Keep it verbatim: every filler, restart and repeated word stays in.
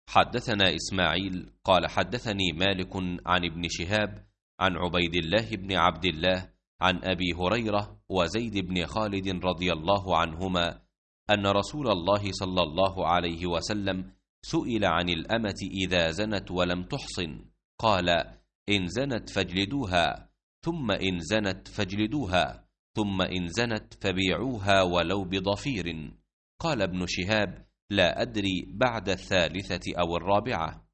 حدثنا إسماعيل قال حدثني مالك عن ابن شهاب عن عبيد الله بن عبد الله عن أبي هريرة وزيد بن خالد رضي الله عنهما أن رسول الله صلى الله عليه وسلم سئل عن الأمة إذا زنت ولم تحصن، قال: إن زنت فاجلدوها، ثم إن زنت فاجلدوها، ثم إن زنت فبيعوها ولو بضفير. قال ابن شهاب: لا أدري بعد الثالثة أو الرابعة.